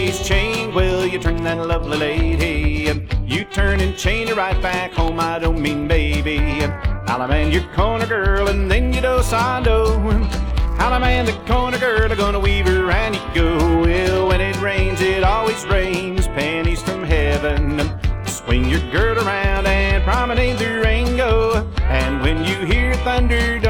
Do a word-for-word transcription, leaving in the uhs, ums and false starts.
Penny's chain, will you turn that lovely lady? You turn and chain her right back home, I don't mean baby. I'll man your corner girl and then you do sando. I'll man the corner girl, I'm gonna weave her and you go. Well, when it rains, it always rains pennies from heaven. Swing your girl around and promenade the Rango. And when you hear thunder,